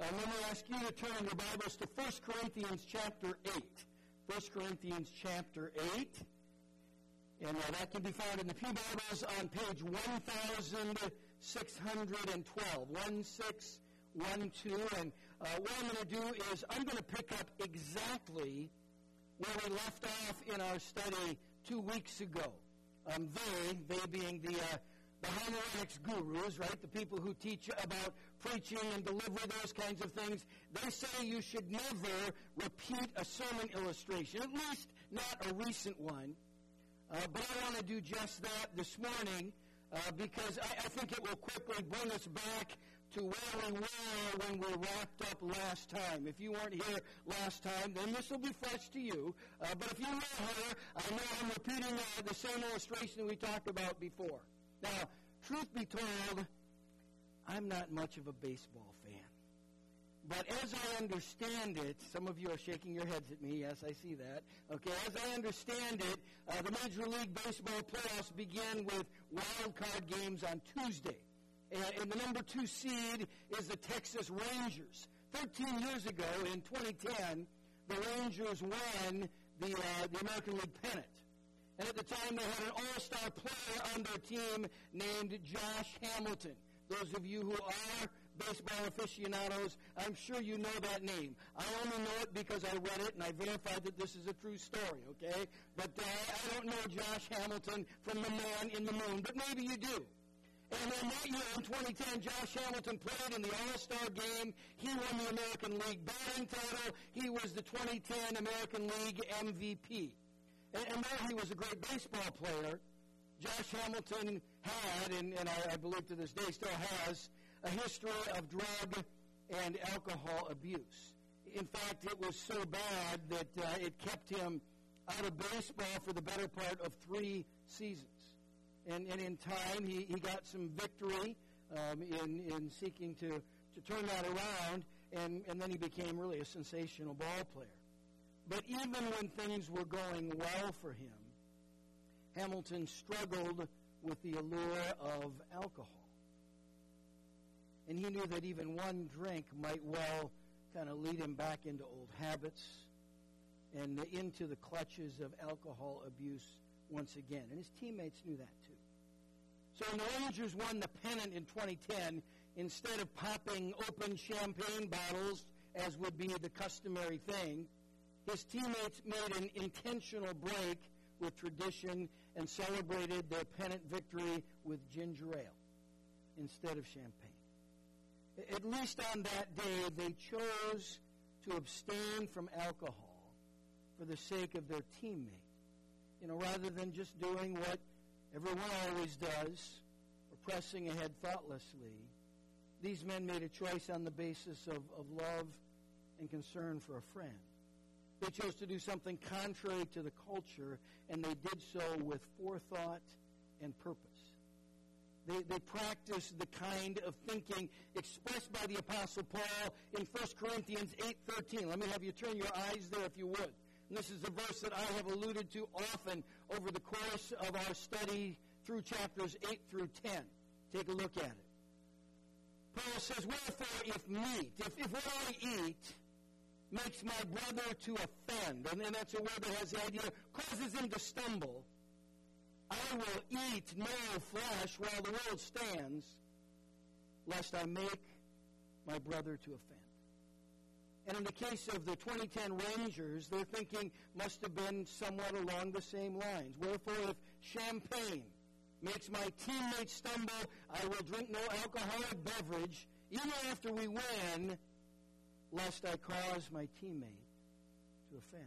Let me ask you to turn your Bibles to 1 Corinthians chapter 8. 1 Corinthians chapter 8. And that can be found in the Pew Bibles on page 1612. 1612. And what I'm going to do is I'm going to pick up exactly where we left off in our study 2 weeks ago. They being the homiletics gurus, right? The people who teach about preaching and delivery, those kinds of things. They say you should never repeat a sermon illustration, at least not a recent one. But I want to do just that this morning because I think it will quickly bring us back to where we were when we wrapped up last time. If you weren't here last time, then this will be fresh to you. But if you were here, I know I'm repeating the same illustration we talked about before. Now, truth be told, I'm not much of a baseball fan. But as I understand it, some of you are shaking your heads at me. Yes, I see that. Okay, as I understand it, the Major League Baseball playoffs begin with wild card games on Tuesday. And the number 2 seed is the Texas Rangers. 13 years ago, in 2010, the Rangers won the American League pennant. And at the time, they had an all-star player on their team named Josh Hamilton. Those of you who are baseball aficionados, I'm sure you know that name. I only know it because I read it and I verified that this is a true story, okay? But I don't know Josh Hamilton from the Man in the Moon, but maybe you do. And in that year, in 2010, Josh Hamilton played in the All-Star game. He won the American League batting title. He was the 2010 American League MVP. And though he was a great baseball player, Josh Hamilton had, and I believe to this day still has, a history of drug and alcohol abuse. In fact, it was so bad that it kept him out of baseball for the better part of 3 seasons. And in time, he got some victory in seeking to turn that around, and then he became really a sensational ball player. But even when things were going well for him, Hamilton struggled with the allure of alcohol. And he knew that even one drink might well kind of lead him back into old habits and into the clutches of alcohol abuse once again. And his teammates knew that too. So when the Rangers won the pennant in 2010, instead of popping open champagne bottles, as would be the customary thing, his teammates made an intentional break with tradition and celebrated their pennant victory with ginger ale instead of champagne. At least on that day, they chose to abstain from alcohol for the sake of their teammate, rather than just doing what everyone always does, or pressing ahead thoughtlessly. These men made a choice on the basis of love and concern for a friend. They chose to do something contrary to the culture, and they did so with forethought and purpose. They practiced the kind of thinking expressed by the Apostle Paul in 1 Corinthians 8:13. Let me have you turn your eyes there if you would. And this is a verse that I have alluded to often over the course of our study through chapters 8 through 10. Take a look at it. Paul says, "Wherefore, if meat, if what I eat makes my brother to offend," and that's a word that has the idea, causes him to stumble, "I will eat no flesh while the world stands, lest I make my brother to offend." And in the case of the 2010 Rangers, their thinking must have been somewhat along the same lines. Wherefore, if champagne makes my teammates stumble, I will drink no alcoholic beverage, even after we win, lest I cause my teammate to offend.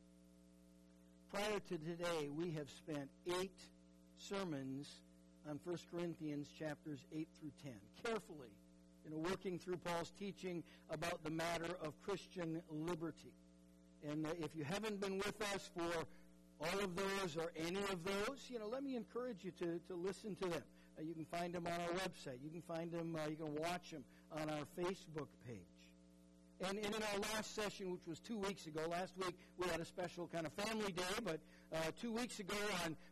Prior to today, we have spent 8 sermons on 1 Corinthians chapters 8 through 10, carefully, working through Paul's teaching about the matter of Christian liberty. And if you haven't been with us for all of those or any of those, let me encourage you to listen to them. You can find them on our website. You can find them, you can watch them on our Facebook page. And in our last session, which was 2 weeks ago, last week we had a special kind of family day, but 2 weeks ago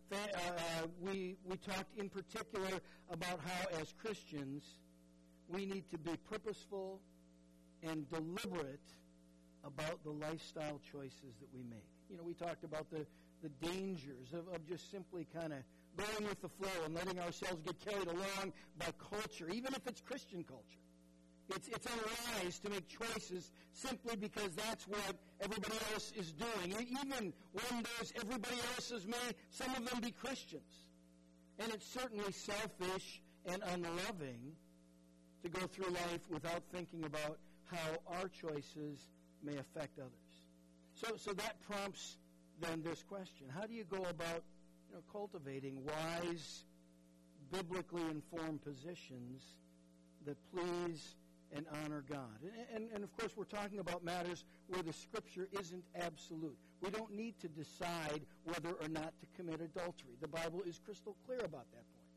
we talked in particular about how as Christians we need to be purposeful and deliberate about the lifestyle choices that we make. We talked about the dangers of just simply kind of going with the flow and letting ourselves get carried along by culture, even if it's Christian culture. It's unwise to make choices simply because that's what everybody else is doing. Even when those everybody else's may, some of them be Christians. And it's certainly selfish and unloving to go through life without thinking about how our choices may affect others. So that prompts then this question. How do you go about cultivating wise, biblically informed positions that please and honor God? And of course, we're talking about matters where the Scripture isn't absolute. We don't need to decide whether or not to commit adultery. The Bible is crystal clear about that point.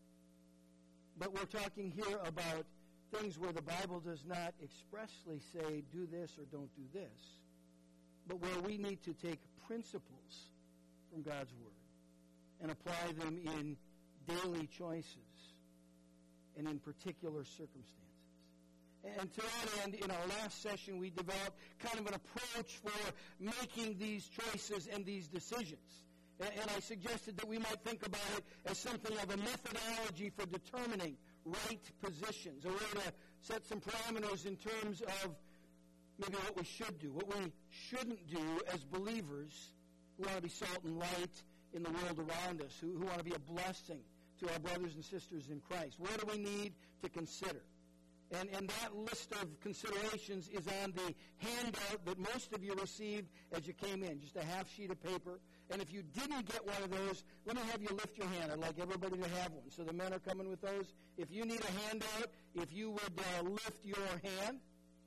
But we're talking here about things where the Bible does not expressly say, do this or don't do this, but where we need to take principles from God's Word and apply them in daily choices and in particular circumstances. And to that end, in our last session, we developed kind of an approach for making these choices and these decisions. And I suggested that we might think about it as something of a methodology for determining right positions, a way to set some parameters in terms of maybe what we should do, what we shouldn't do as believers who want to be salt and light in the world around us, who want to be a blessing to our brothers and sisters in Christ. What do we need to consider? And that list of considerations is on the handout that most of you received as you came in, just a half sheet of paper. And if you didn't get one of those, let me have you lift your hand. I'd like everybody to have one. So the men are coming with those. If you need a handout, if you would lift your hand.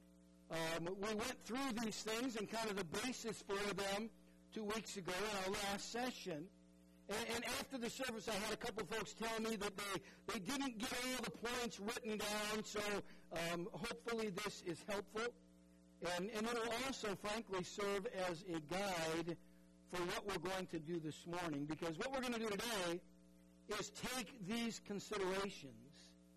We went through these things and kind of the basis for them 2 weeks ago in our last session. And after the service, I had a couple folks tell me that they didn't get all the points written down, so hopefully this is helpful. And it will also, frankly, serve as a guide for what we're going to do this morning, because what we're going to do today is take these considerations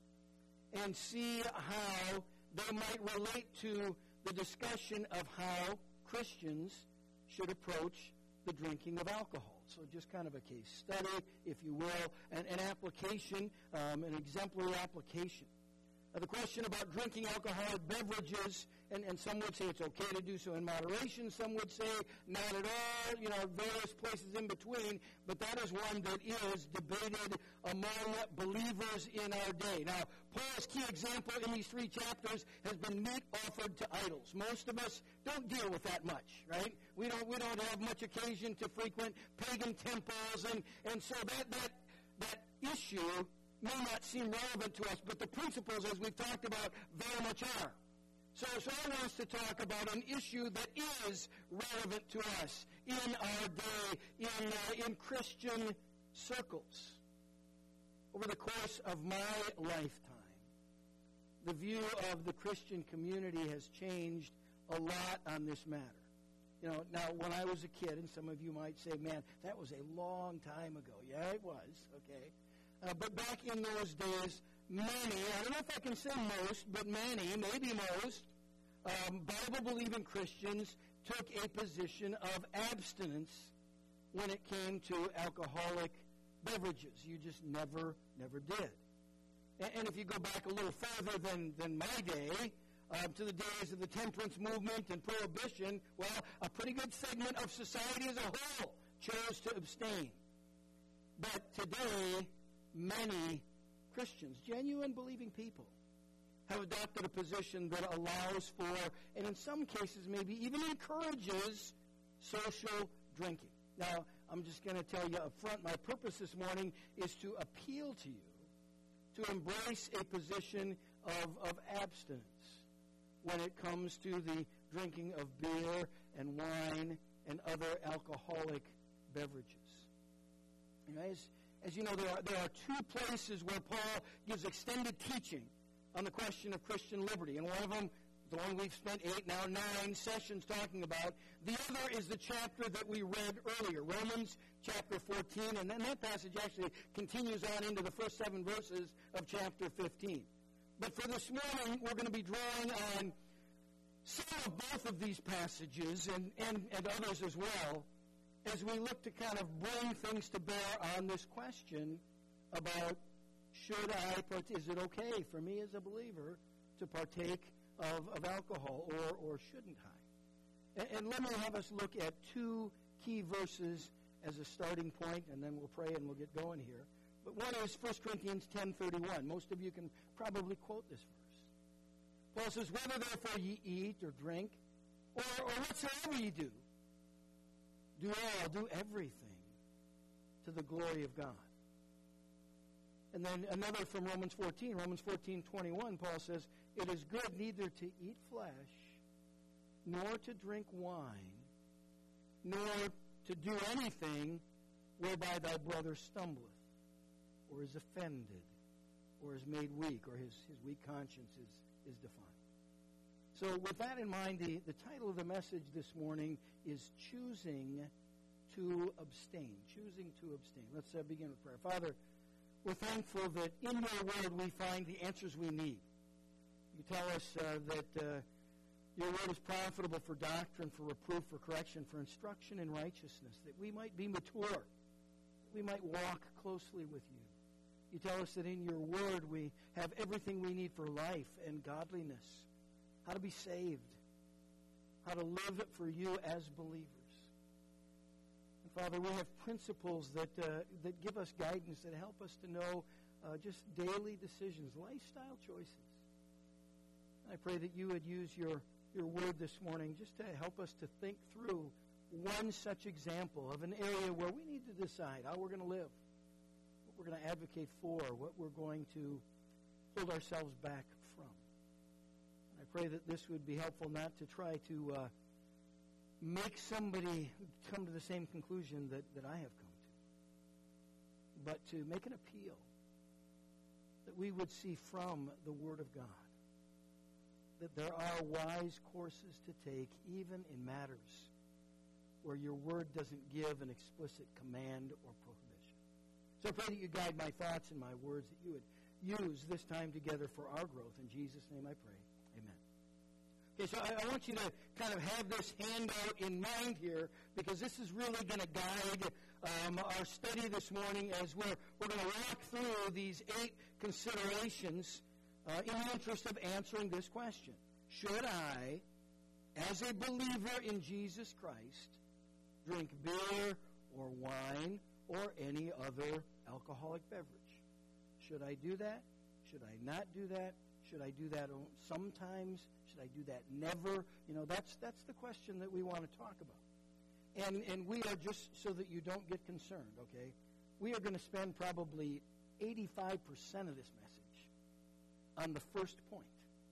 and see how they might relate to the discussion of how Christians should approach the drinking of alcohol. So just kind of a case study, if you will, an application, an exemplary application. The question about drinking alcoholic beverages, and some would say it's okay to do so in moderation. Some would say not at all, various places in between. But that is one that is debated among believers in our day. Now, Paul's key example in these 3 chapters has been meat offered to idols. Most of us don't deal with that much, right? We don't have much occasion to frequent pagan temples, and so that issue may not seem relevant to us, but the principles, as we've talked about, very much are. So I want us to talk about an issue that is relevant to us in our day, in Christian circles. Over the course of my lifetime, the view of the Christian community has changed a lot on this matter. Now, when I was a kid, and some of you might say, man, that was a long time ago. Yeah, it was, okay. But back in those days, many, I don't know if I can say most, but many, maybe most, Bible-believing Christians took a position of abstinence when it came to alcoholic beverages. You just never did. And if you go back a little further than my day, to the days of the temperance movement and prohibition, well, a pretty good segment of society as a whole chose to abstain. But today, many Christians, genuine believing people, have adopted a position that allows for, and in some cases maybe even encourages, social drinking. Now, I'm just going to tell you up front, my purpose this morning is to appeal to you to embrace a position of abstinence when it comes to the drinking of beer and wine and other alcoholic beverages. As you know, there are 2 places where Paul gives extended teaching on the question of Christian liberty. And one of them, the one we've spent 8, now 9 sessions talking about. The other is the chapter that we read earlier, Romans chapter 14. And then that passage actually continues on into the first 7 verses of chapter 15. But for this morning, we're going to be drawing on of these passages and others as well as we look to kind of bring things to bear on this question about is it okay for me as a believer to partake of alcohol, or shouldn't I? And let me have us look at two key verses as a starting point, and then we'll pray and we'll get going here. But one is 1 Corinthians 10:31. Most of you can probably quote this verse. Paul says, whether therefore ye eat or drink, or whatsoever ye do everything to the glory of God. And then another from Romans 14:21, Paul says, it is good neither to eat flesh, nor to drink wine, nor to do anything whereby thy brother stumbleth, or is offended, or is made weak, or his weak conscience is defined. So with that in mind, the title of the message this morning is Choosing to Abstain. Choosing to abstain. Let's begin with prayer. Father, we're thankful that in your word we find the answers we need. You tell us that your word is profitable for doctrine, for reproof, for correction, for instruction in righteousness, that we might be mature, that we might walk closely with you. You tell us that in your word we have everything we need for life and godliness, how to be saved, how to live for you as believers. Father, we have principles that give us guidance, that help us to know just daily decisions, lifestyle choices. I pray that you would use your word this morning just to help us to think through one such example of an area where we need to decide how we're going to live, what we're going to advocate for, what we're going to hold ourselves back from. I pray that this would be helpful not to try to make somebody come to the same conclusion that I have come to, but to make an appeal that we would see from the Word of God that there are wise courses to take even in matters where your Word doesn't give an explicit command or prohibition. So I pray that you guide my thoughts and my words, that you would use this time together for our growth. In Jesus' name I pray. Amen. Okay, so I want you to kind of have this handout in mind here, because this is really going to guide our study this morning as we're going to walk through these 8 considerations in the interest of answering this question. Should I, as a believer in Jesus Christ, drink beer or wine or any other alcoholic beverage? Should I do that? Should I not do that? Should I do that sometimes? Should I do that never? That's the question that we want to talk about. And we are, just so that you don't get concerned, okay, we are going to spend probably 85% of this message on the first point,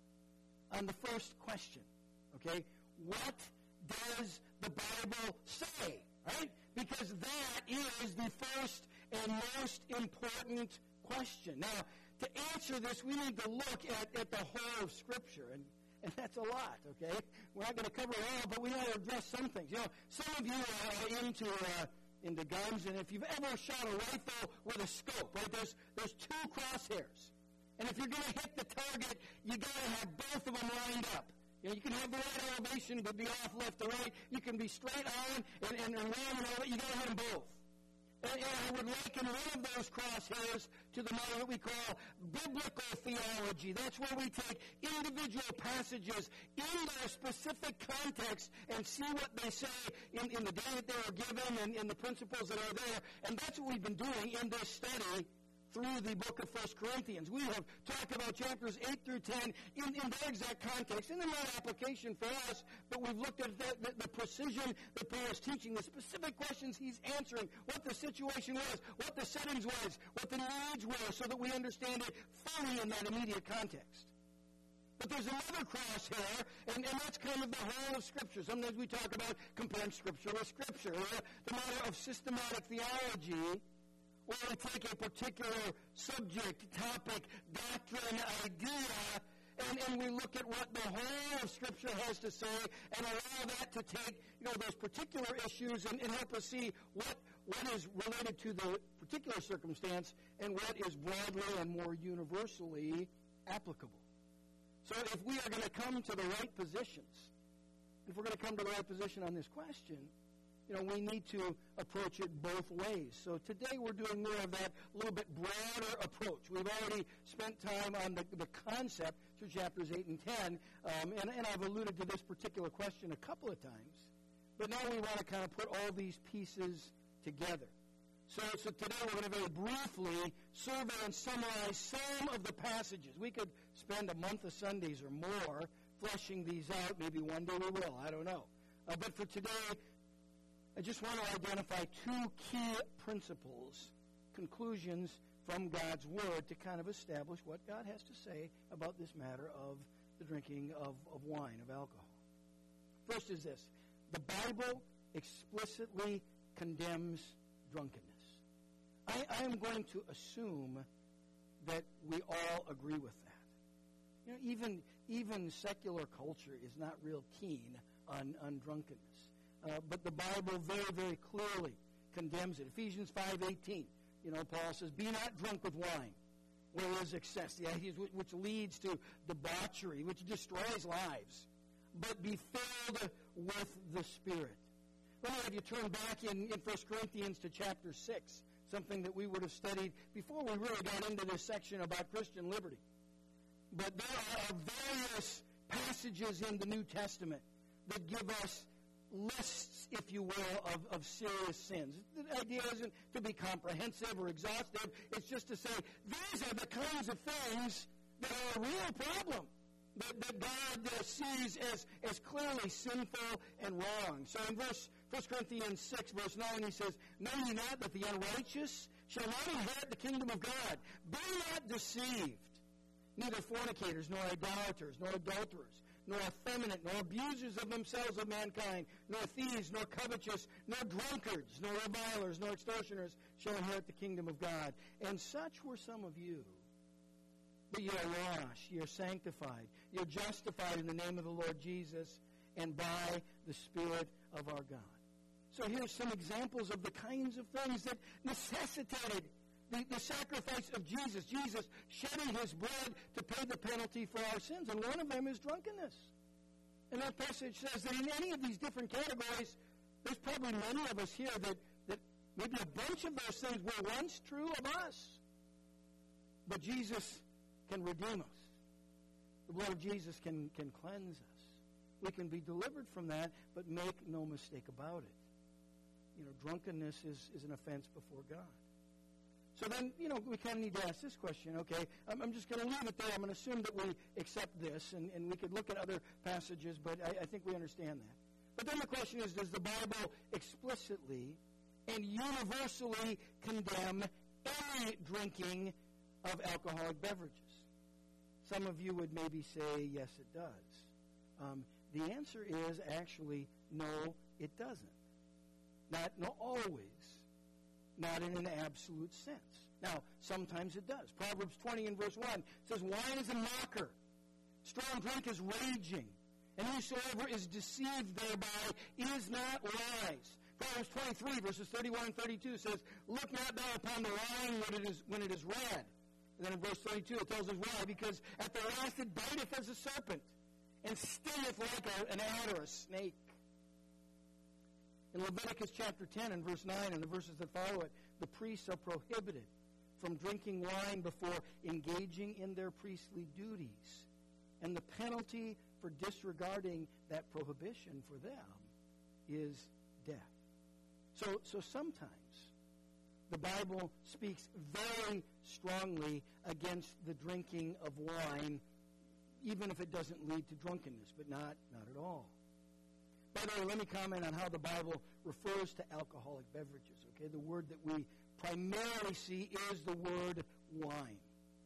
on the first question, okay? What does the Bible say, right? Because that is the first and most important question. Now, to answer this, we need to look at the whole of Scripture, and that's a lot, okay? We're not going to cover it all, but we want to address some things. Some of you are into guns, and if you've ever shot a rifle with a scope, right, there's 2 crosshairs. And if you're going to hit the target, you got to have both of them lined up. You can have the right elevation, but be off left to right. You can be straight on and around and all that. You got to hit them both. And I would liken one of those crosshairs to the model that we call biblical theology. That's where we take individual passages in their specific context and see what they say in the day that they were given and in the principles that are there. And that's what we've been doing in this study through the book of 1 Corinthians. We have talked about chapters 8 through 10 in their exact context, and in that application for us, but we've looked at the precision that Paul is teaching, the specific questions he's answering, what the situation was, what the settings was, what the needs were, so that we understand it fully in that immediate context. But there's another crosshair, and that's kind of the whole of Scripture. Sometimes we talk about comparing Scripture with Scripture, or the matter of systematic theology, or we take a particular subject, topic, doctrine, idea, and we look at what the whole of Scripture has to say and allow that to take those particular issues and help us see what is related to the particular circumstance and what is broadly and more universally applicable. So if we are going to come to the right positions, if we're going to come to the right position on this question, we need to approach it both ways. So today we're doing more of that little bit broader approach. We've already spent time on the concept through chapters 8 and 10, and I've alluded to this particular question a couple of times. But now we want to kind of put all these pieces together. So today we're going to very briefly survey and summarize some of the passages. We could spend a month of Sundays or more fleshing these out. Maybe one day we will. I don't know. But for today, I just want to identify two key principles, conclusions from God's Word to kind of establish what God has to say about this matter of the drinking of wine, of alcohol. First is this. The Bible explicitly condemns drunkenness. I am going to assume that we all agree with that. Even secular culture is not real keen on drunkenness. But the Bible very, very clearly condemns it. Ephesians 5:18, Paul says, "Be not drunk with wine, where is excess," the idea which leads to debauchery, which destroys lives, but be filled with the Spirit. Let me have you turn back in 1 Corinthians to chapter 6, something that we would have studied before we really got into this section about Christian liberty. But there are various passages in the New Testament that give us lists, if you will, of serious sins. The idea isn't to be comprehensive or exhaustive. It's just to say, these are the kinds of things that are a real problem, that God sees as clearly sinful and wrong. So in 1 Corinthians 6, verse 9, he says, "Know ye not that the unrighteous shall not inherit the kingdom of God? Be not deceived. Neither fornicators, nor idolaters, nor adulterers, nor effeminate, nor abusers of themselves of mankind, nor thieves, nor covetous, nor drunkards, nor revilers, nor extortioners shall inherit the kingdom of God. And such were some of you. But ye are washed, ye are sanctified, ye are justified in the name of the Lord Jesus, and by the Spirit of our God." So here's some examples of the kinds of things that necessitated the sacrifice of Jesus. Jesus shedding his blood to pay the penalty for our sins. And one of them is drunkenness. And that passage says that in any of these different categories, there's probably many of us here that maybe a bunch of those things were once true of us. But Jesus can redeem us. The blood of Jesus can cleanse us. We can be delivered from that, but make no mistake about it. Drunkenness is an offense before God. So then, we kind of need to ask this question, okay? I'm just going to leave it there. I'm going to assume that we accept this, and we could look at other passages, but I think we understand that. But then the question is, does the Bible explicitly and universally condemn any drinking of alcoholic beverages? Some of you would maybe say, yes, it does. The answer is actually, no, it doesn't. Not always. Not in an absolute sense. Now, sometimes it does. Proverbs 20 and verse 1 says, "Wine is a mocker. Strong drink is raging. And whosoever is deceived thereby is not wise." Proverbs 23 verses 31 and 32 says, "Look not thou upon the wine when it is red." And then in verse 32 it tells us why. "Because at the last it biteth as a serpent, and stingeth like an adder, a snake." In Leviticus chapter 10 and verse 9 and the verses that follow it, the priests are prohibited from drinking wine before engaging in their priestly duties. And the penalty for disregarding that prohibition for them is death. So sometimes the Bible speaks very strongly against the drinking of wine, even if it doesn't lead to drunkenness, but not at all. By the way, let me comment on how the Bible refers to alcoholic beverages. Okay, the word that we primarily see is the word wine.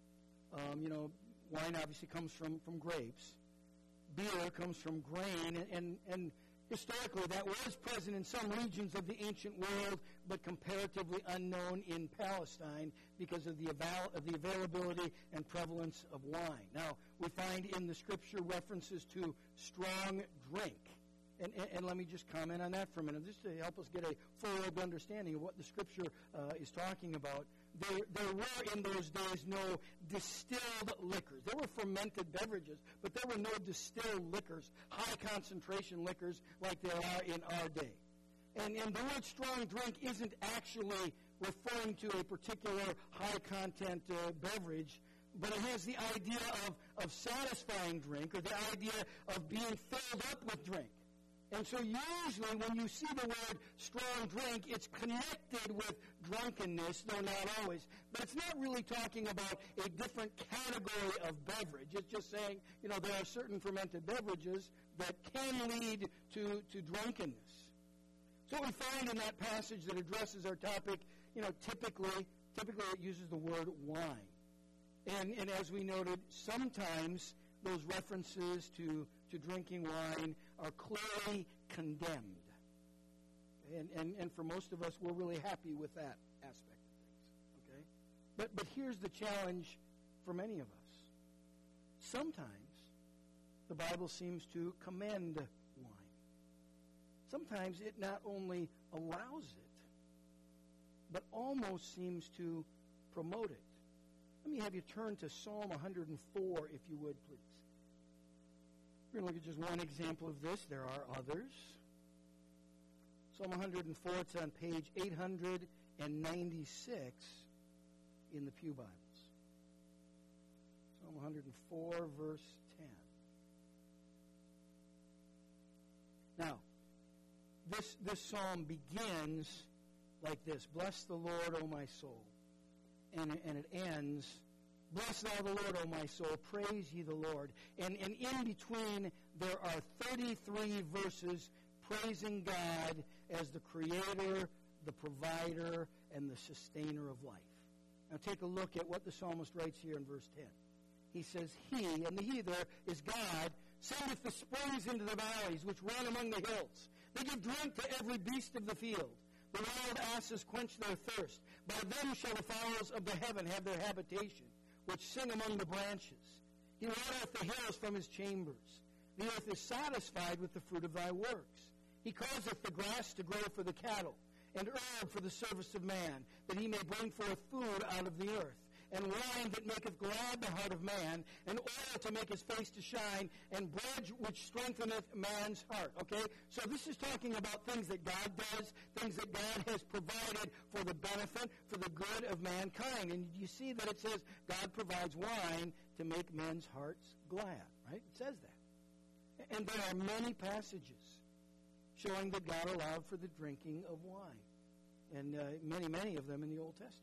Wine obviously comes from grapes. Beer comes from grain, and historically that was present in some regions of the ancient world, but comparatively unknown in Palestine because of the availability and prevalence of wine. Now, we find in the Scripture references to strong drink. And let me just comment on that for a minute, just to help us get a full understanding of what the Scripture is talking about. there were in those days no distilled liquors. There were fermented beverages, but there were no distilled liquors, high concentration liquors like there are in our day. And the word strong drink isn't actually referring to a particular high content beverage, but it has the idea of satisfying drink, or the idea of being filled up with drink. And so usually when you see the word strong drink, it's connected with drunkenness, though not always. But it's not really talking about a different category of beverage. It's just saying, there are certain fermented beverages that can lead to drunkenness. So what we find in that passage that addresses our topic, typically it uses the word wine. And as we noted, sometimes those references to drinking wine are clearly condemned. And for most of us, we're really happy with that aspect of things. Okay? But here's the challenge for many of us. Sometimes the Bible seems to commend wine. Sometimes it not only allows it, but almost seems to promote it. Let me have you turn to Psalm 104, if you would, please. We're going to look at just one example of this. There are others. Psalm 104, it's on page 896 in the Pew Bibles. Psalm 104, verse 10. Now, this psalm begins like this: Bless the Lord, O my soul. And it ends, Bless thou the Lord, O my soul, praise ye the Lord. And in between, there are 33 verses praising God as the creator, the provider, and the sustainer of life. Now take a look at what the psalmist writes here in verse 10. He says, He, and the He there is God, sendeth the springs into the valleys, which run among the hills. They give drink to every beast of the field. The wild asses quench their thirst. By them shall the fowls of the heaven have their habitation, which sing among the branches. He watereth the hills from his chambers. The earth is satisfied with the fruit of thy works. He causeth the grass to grow for the cattle, and herb for the service of man, that he may bring forth food out of the earth, and wine that maketh glad the heart of man, and oil to make his face to shine, and bread which strengtheneth man's heart. Okay? So this is talking about things that God does, things that God has provided for the benefit, for the good of mankind. And you see that it says God provides wine to make men's hearts glad, right? It says that. And there are many passages showing that God allowed for the drinking of wine. And many of them in the Old Testament.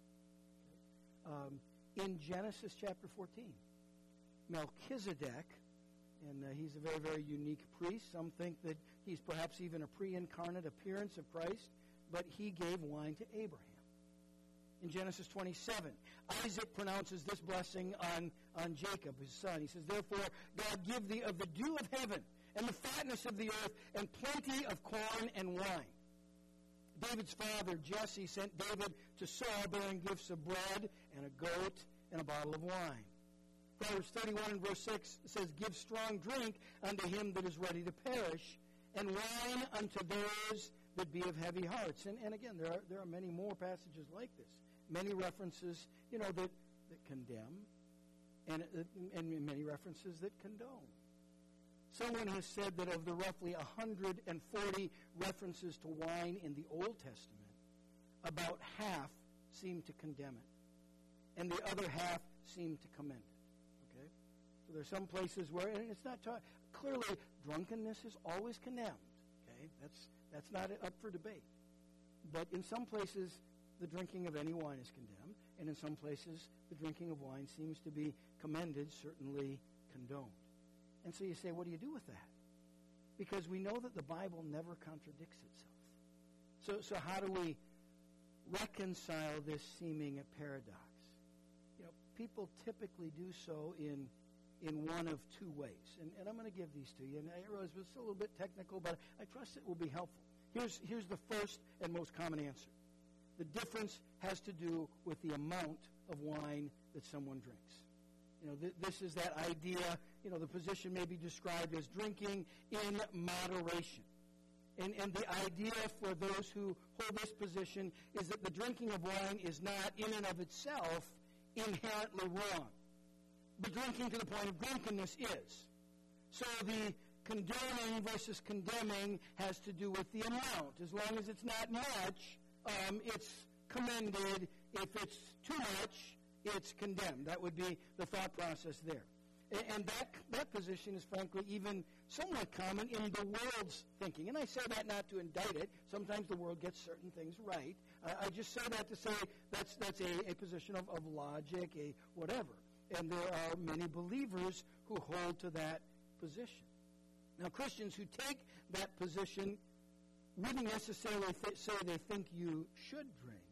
In Genesis chapter 14, Melchizedek, and he's a very, very unique priest. Some think that he's perhaps even a pre-incarnate appearance of Christ, but he gave wine to Abraham. In Genesis 27, Isaac pronounces this blessing on Jacob, his son. He says, Therefore, God give thee of the dew of heaven, and the fatness of the earth, and plenty of corn and wine. David's father, Jesse, sent David to Saul bearing gifts of bread and a goat and a bottle of wine. Proverbs 31 and verse 6 says, Give strong drink unto him that is ready to perish, and wine unto those that be of heavy hearts. And again, there are many more passages like this. Many references, that condemn, and many references that condone. Someone has said that of the roughly 140 references to wine in the Old Testament, about half seem to condemn it, and the other half seem to commend it. Okay? So there's some places where, and it's not clearly, drunkenness is always condemned. Okay? That's not up for debate. But in some places, the drinking of any wine is condemned, and in some places, the drinking of wine seems to be commended, certainly condoned. And so you say, what do you do with that? Because we know that the Bible never contradicts itself. So how do we reconcile this seeming paradox? People typically do so in one of two ways. And I'm going to give these to you. And I realize it's a little bit technical, but I trust it will be helpful. Here's the first and most common answer. The difference has to do with the amount of wine that someone drinks. This is that idea, the position may be described as drinking in moderation. And the idea for those who hold this position is that the drinking of wine is not in and of itself inherently wrong. But drinking to the point of drunkenness is. So the condoning versus condemning has to do with the amount. As long as it's not much, it's commended. If it's too much, it's condemned. That would be the thought process there. And that position is frankly even somewhat common in the world's thinking. And I say that not to indict it. Sometimes the world gets certain things right. I just say that to say that's a position of logic, a whatever. And there are many believers who hold to that position. Now, Christians who take that position wouldn't necessarily say they think you should drink.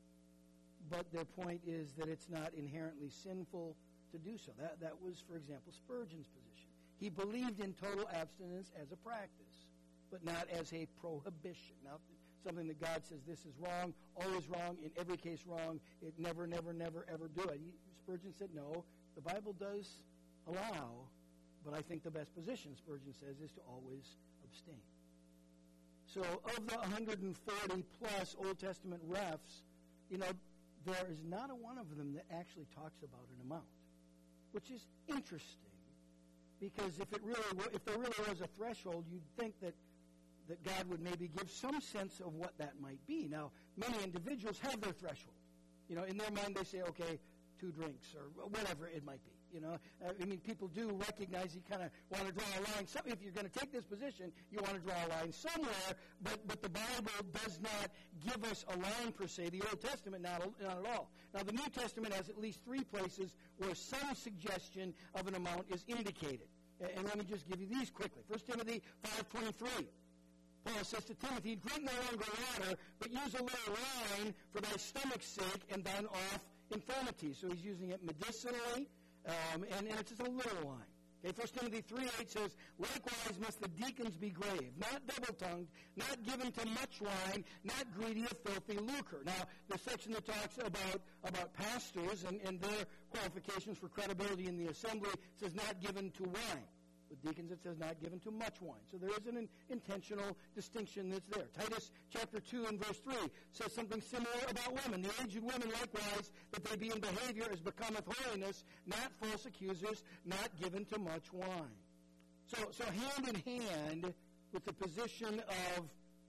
But their point is that it's not inherently sinful to do so. That was, for example, Spurgeon's position. He believed in total abstinence as a practice, but not as a prohibition. Now, something that God says this is wrong, always wrong, in every case wrong, it never, never, never, ever do it. Spurgeon said, no, the Bible does allow, but I think the best position, Spurgeon says, is to always abstain. So of the 140 plus Old Testament refs, there is not a one of them that actually talks about an amount, which is interesting, because if there really was a threshold, you'd think that God would maybe give some sense of what that might be. Now, many individuals have their threshold. In their mind they say, okay, 2 drinks or whatever it might be. People do recognize you kind of want to draw a line. So if you're going to take this position, you want to draw a line somewhere, but the Bible does not give us a line per se. The Old Testament, not at all. Now, the New Testament has at least 3 places where some suggestion of an amount is indicated. And let me just give you these quickly. 1 Timothy 5:23. Paul says to Timothy, drink no longer water, but use a little wine for thy stomach's sake and thine off infirmity. So he's using it medicinally, and it's just a little wine. Okay, 1 Timothy 3:8 says, likewise must the deacons be grave, not double-tongued, not given to much wine, not greedy of filthy lucre. Now, the section that talks about pastors and their qualifications for credibility in the assembly says not given to wine. With deacons, it says not given to much wine. So there is an intentional distinction that's there. Titus chapter 2 and verse 3 says something similar about women. The aged women likewise, that they be in behavior as becometh holiness, not false accusers, not given to much wine. So hand in hand with the position of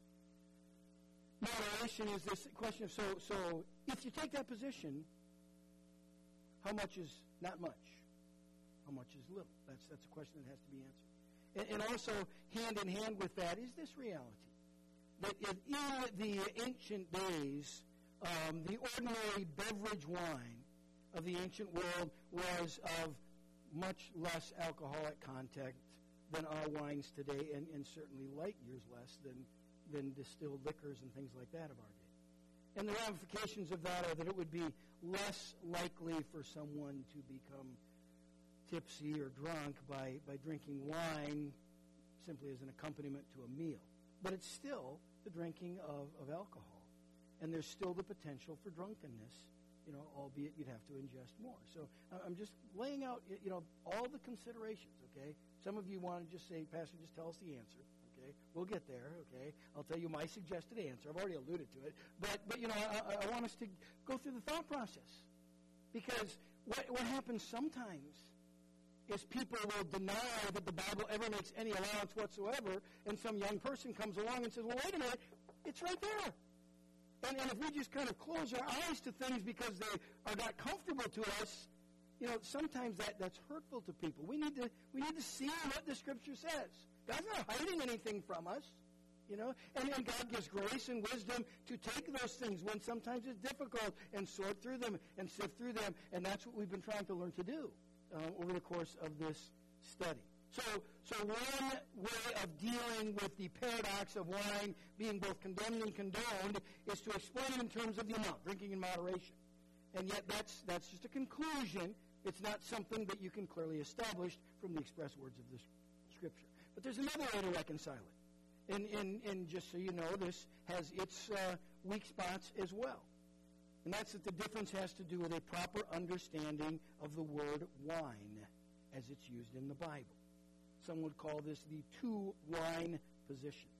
moderation is this question of, so if you take that position, how much is not much? How much is little? That's a question that has to be answered. And also, hand in hand with that is this reality. That in the ancient days, the ordinary beverage wine of the ancient world was of much less alcoholic content than our wines today, and certainly light years less than distilled liquors and things like that of our day. And the ramifications of that are that it would be less likely for someone to become tipsy or drunk by drinking wine simply as an accompaniment to a meal. But it's still the drinking of alcohol. And there's still the potential for drunkenness, albeit you'd have to ingest more. So I'm just laying out, all the considerations, okay? Some of you want to just say, Pastor, just tell us the answer, okay? We'll get there, okay? I'll tell you my suggested answer. I've already alluded to it. But I want us to go through the thought process. Because what happens sometimes is people will deny that the Bible ever makes any allowance whatsoever, and some young person comes along and says, well, wait a minute, it's right there. And if we just kind of close our eyes to things because they are not comfortable to us, sometimes that's hurtful to people. We need to see what the Scripture says. God's not hiding anything from us, and God gives grace and wisdom to take those things when sometimes it's difficult and sort through them and sift through them, and that's what we've been trying to learn to do over the course of this study. So one way of dealing with the paradox of wine being both condemned and condoned is to explain it in terms of the amount, drinking in moderation. And yet that's just a conclusion. It's not something that you can clearly establish from the express words of the Scripture. But there's another way to reconcile it. And just so you know, this has its weak spots as well. And that's that the difference has to do with a proper understanding of the word wine as it's used in the Bible. Some would call this the two-wine position.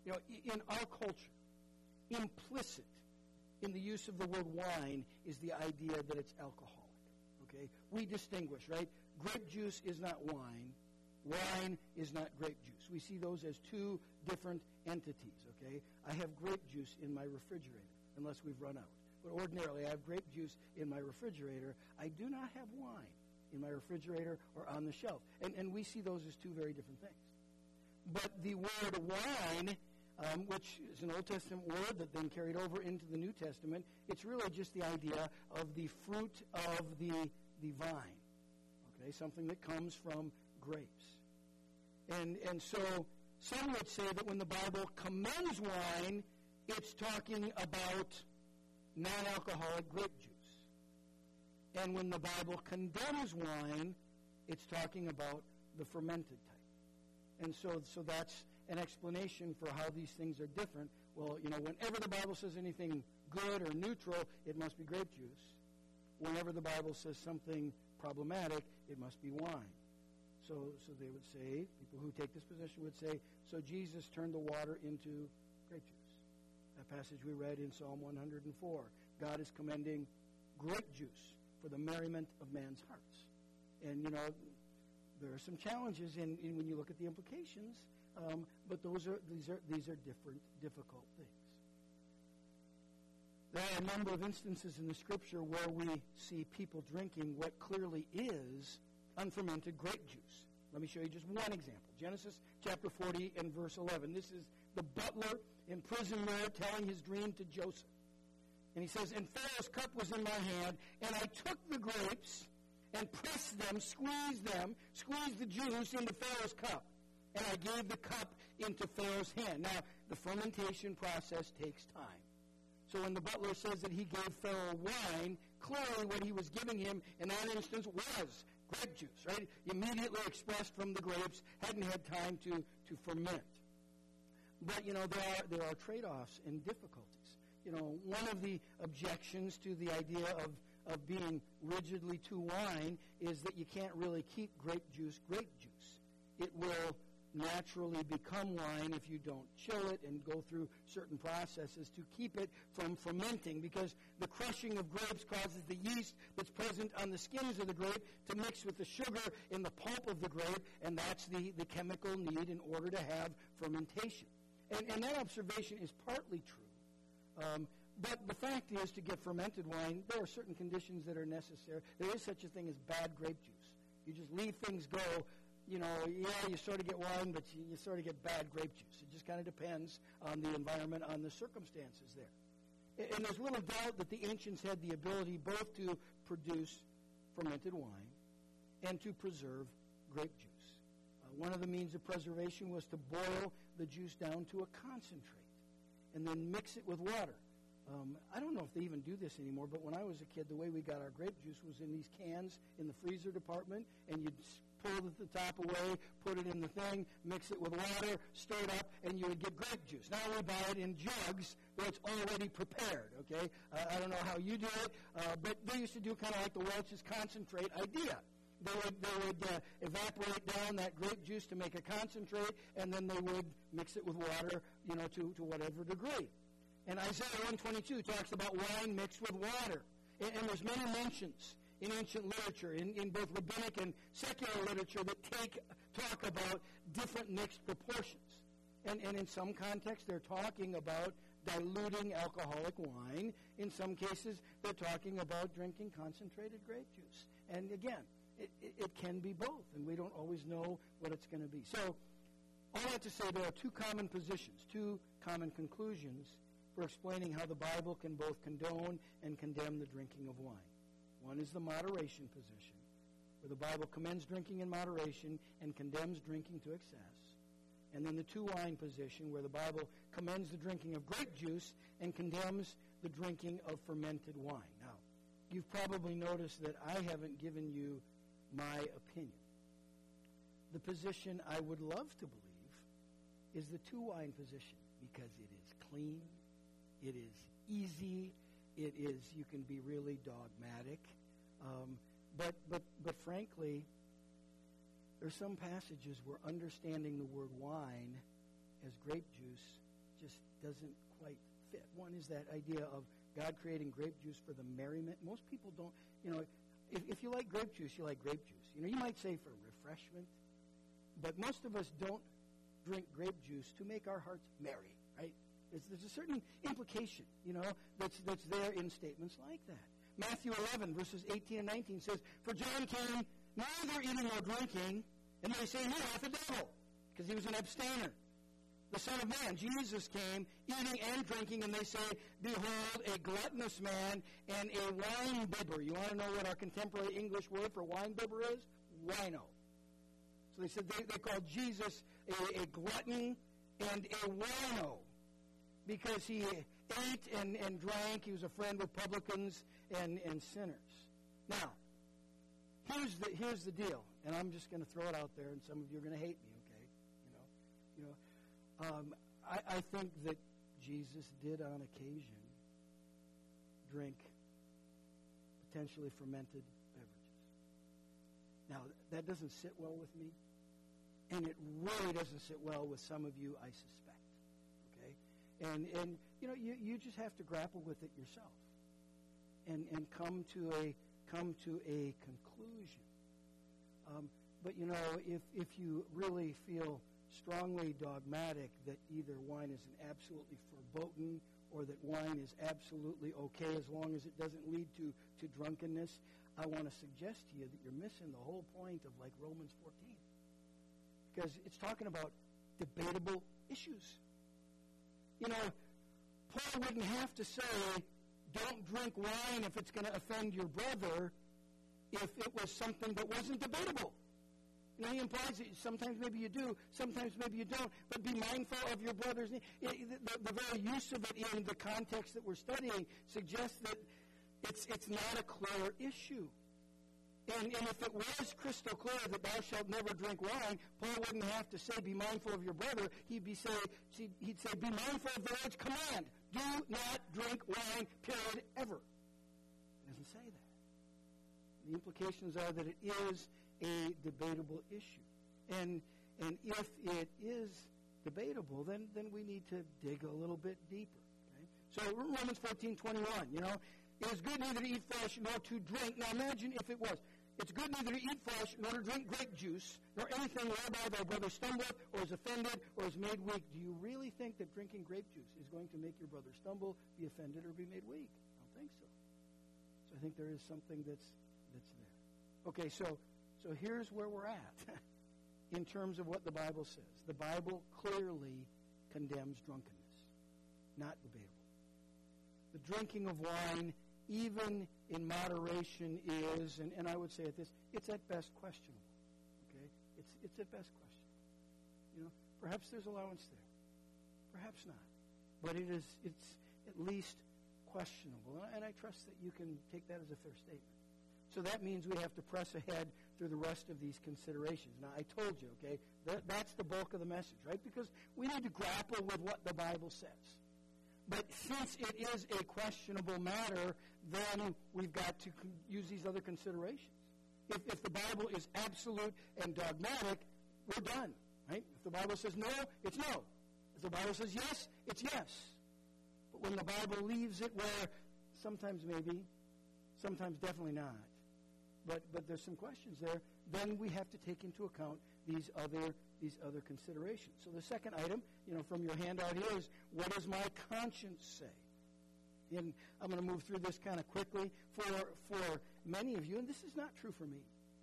In our culture, implicit in the use of the word wine is the idea that it's alcoholic. Okay? We distinguish, right? Grape juice is not wine. Wine is not grape juice. We see those as two different entities, okay? I have grape juice in my refrigerator, unless we've run out. But ordinarily, I have grape juice in my refrigerator. I do not have wine in my refrigerator or on the shelf. And we see those as two very different things. But the word wine, which is an Old Testament word that then carried over into the New Testament, it's really just the idea of the fruit of the vine, okay? Something that comes from grapes. And so some would say that when the Bible commends wine, it's talking about non-alcoholic grape juice. And when the Bible condemns wine, it's talking about the fermented type. And so that's an explanation for how these things are different. Well, whenever the Bible says anything good or neutral, it must be grape juice. Whenever the Bible says something problematic, it must be wine. So they would say, people who take this position would say, so Jesus turned the water into grape juice. That passage we read in Psalm 104. God is commending grape juice for the merriment of man's hearts. And, there are some challenges in when you look at the implications, but these are different, difficult things. There are a number of instances in the Scripture where we see people drinking what clearly is unfermented grape juice. Let me show you just one example. Genesis chapter 40 and verse 11. This is the butler in prison there telling his dream to Joseph. And he says, and Pharaoh's cup was in my hand, and I took the grapes and pressed them, squeezed the juice into Pharaoh's cup. And I gave the cup into Pharaoh's hand. Now, the fermentation process takes time. So when the butler says that he gave Pharaoh wine, clearly what he was giving him in that instance was grape juice, right? Immediately expressed from the grapes, hadn't had time to ferment. But, there are trade-offs and difficulties. One of the objections to the idea of being rigidly to wine is that you can't really keep grape juice. It will naturally become wine if you don't chill it and go through certain processes to keep it from fermenting, because the crushing of grapes causes the yeast that's present on the skins of the grape to mix with the sugar in the pulp of the grape, and that's the chemical need in order to have fermentation. And that observation is partly true. But the fact is, to get fermented wine, there are certain conditions that are necessary. There is such a thing as bad grape juice. You just leave things go. You sort of get wine, but you sort of get bad grape juice. It just kind of depends on the environment, on the circumstances there. And there's little doubt that the ancients had the ability both to produce fermented wine and to preserve grape juice. One of the means of preservation was to boil the juice down to a concentrate and then mix it with water. I don't know if they even do this anymore, but when I was a kid, the way we got our grape juice was in these cans in the freezer department, and you'd pull the top away, put it in the thing, mix it with water, stir it up, and you would get grape juice. Now we buy it in jugs where it's already prepared, okay? I don't know how you do it, but they used to do kind of like the Welch's concentrate idea. They would evaporate down that grape juice to make a concentrate, and then they would mix it with water, to whatever degree. And Isaiah 122 talks about wine mixed with water. And there's many mentions in ancient literature, in both rabbinic and secular literature, that talk about different mixed proportions. And in some contexts, they're talking about diluting alcoholic wine. In some cases, they're talking about drinking concentrated grape juice. And again, it can be both, and we don't always know what it's going to be. So, all that to say, there are two common positions, two common conclusions for explaining how the Bible can both condone and condemn the drinking of wine. One is the moderation position, where the Bible commends drinking in moderation and condemns drinking to excess. And then the two-wine position, where the Bible commends the drinking of grape juice and condemns the drinking of fermented wine. Now, you've probably noticed that I haven't given you my opinion. The position I would love to believe is the two-wine position, because it is clean, it is easy, you can be really dogmatic. But frankly, there's some passages where understanding the word wine as grape juice just doesn't quite fit. One is that idea of God creating grape juice for the merriment. Most people don't, if you like grape juice, you like grape juice. You might say for refreshment, but most of us don't drink grape juice to make our hearts merry, right? There's a certain implication, that's there in statements like that. Matthew 11, verses 18 and 19 says, "For John came neither eating nor drinking," and they say, "He hath the devil," because he was an abstainer. "The Son of Man," Jesus came, eating and drinking, and they say, "Behold, a gluttonous man and a wine bibber." You want to know what our contemporary English word for wine bibber is? Wino. So they said they called Jesus a glutton and a wino because he ate and drank. He was a friend with publicans and sinners. Now, here's the deal, and I'm just going to throw it out there, and some of you are going to hate me, okay? I think that Jesus did on occasion drink potentially fermented beverages. Now, that doesn't sit well with me, and it really doesn't sit well with some of you, I suspect. Okay? And you just have to grapple with it yourself and come to a conclusion. But if you really feel strongly dogmatic that either wine is an absolutely verboten or that wine is absolutely okay as long as it doesn't lead to drunkenness, I want to suggest to you that you're missing the whole point of Romans 14. Because it's talking about debatable issues. Paul wouldn't have to say, don't drink wine if it's going to offend your brother if it was something that wasn't debatable. He implies that sometimes maybe you do, sometimes maybe you don't, but be mindful of your brother's need. The very use of it in the context that we're studying suggests that it's not a clear issue. And if it was crystal clear that thou shalt never drink wine, Paul wouldn't have to say, be mindful of your brother. He'd say, be mindful of the Lord's command. Do not drink wine, period, ever. It doesn't say that. The implications are that it is a debatable issue. And if it is debatable, then we need to dig a little bit deeper. Okay? So Romans 14:21, it is good neither to eat flesh nor to drink. Now imagine if it was. It's good neither to eat flesh nor to drink grape juice, nor anything whereby thy brother stumbleth or is offended or is made weak. Do you really think that drinking grape juice is going to make your brother stumble, be offended, or be made weak? I don't think so. So I think there is something that's there. Okay, so here's where we're at in terms of what the Bible says. The Bible clearly condemns drunkenness, not debatable. The drinking of wine, even in moderation, is, and I would say it this, it's at best questionable. Okay? It's at best questionable. Perhaps there's allowance there. Perhaps not. But it's at least questionable. And I trust that you can take that as a fair statement. So that means we have to press ahead through the rest of these considerations. Now, I told you, okay, that's the bulk of the message, right? Because we need to grapple with what the Bible says. But since it is a questionable matter, then we've got to use these other considerations. If the Bible is absolute and dogmatic, we're done, right? If the Bible says no, it's no. If the Bible says yes, it's yes. But when the Bible leaves it where sometimes maybe, sometimes definitely not, but there's some questions there, then we have to take into account these other considerations. So the second item, from your handout here is, what does my conscience say? And I'm going to move through this kind of quickly. For many of you, and this is not true for me,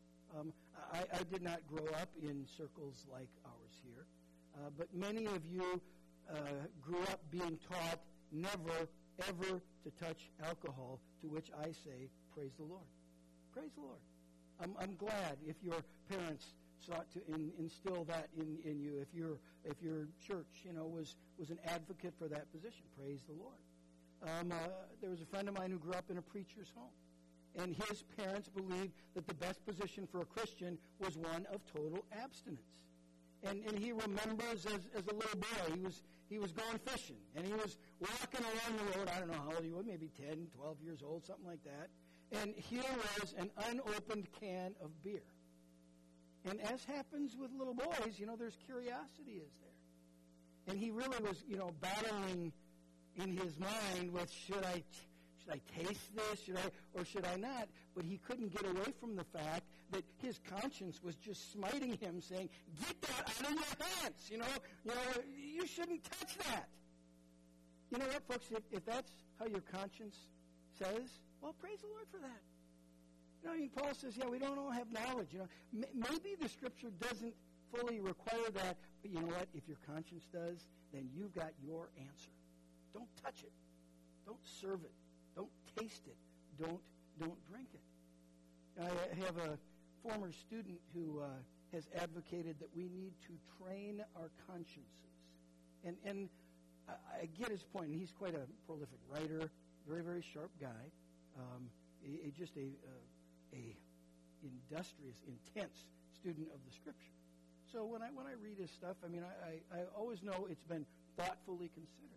I did not grow up in circles like ours here, but many of you grew up being taught never, ever to touch alcohol, to which I say, praise the Lord. Praise the Lord. I'm glad if your parents sought to instill that in you. If your church, was an advocate for that position, praise the Lord. There was a friend of mine who grew up in a preacher's home, and his parents believed that the best position for a Christian was one of total abstinence. And he remembers as a little boy, he was going fishing, and he was walking along the road. I don't know how old he was, maybe 10, 12 years old, something like that. And here was an unopened can of beer. And as happens with little boys, there's curiosity is there. And he really was, battling in his mind with, should I taste this, or should I not? But he couldn't get away from the fact that his conscience was just smiting him, saying, get that out of your hands, you shouldn't touch that. You know what, folks, if that's how your conscience says, well, praise the Lord for that. Paul says, we don't all have knowledge. Maybe the Scripture doesn't fully require that, but you know what? If your conscience does, then you've got your answer. Don't touch it. Don't serve it. Don't taste it. Don't drink it. I have a former student who has advocated that we need to train our consciences. And I get his point. And he's quite a prolific writer, very, very sharp guy, just a industrious, intense student of the Scripture. So when I read his stuff, I always know it's been thoughtfully considered.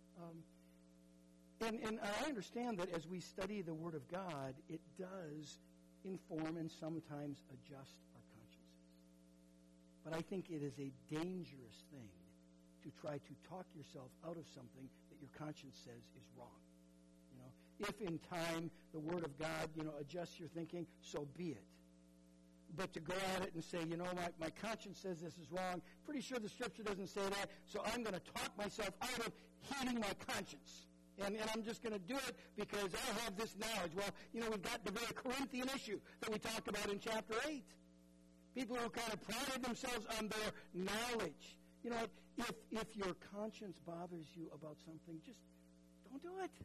And I understand that as we study the Word of God, it does inform and sometimes adjust our consciences. But I think it is a dangerous thing to try to talk yourself out of something that your conscience says is wrong. If in time the Word of God, adjusts your thinking, so be it. But to go at it and say, my conscience says this is wrong, pretty sure the Scripture doesn't say that, so I'm going to talk myself out of heeding my conscience. And I'm just going to do it because I have this knowledge. Well, we've got the very Corinthian issue that we talked about in chapter 8. People who kind of prided themselves on their knowledge. If your conscience bothers you about something, just don't do it.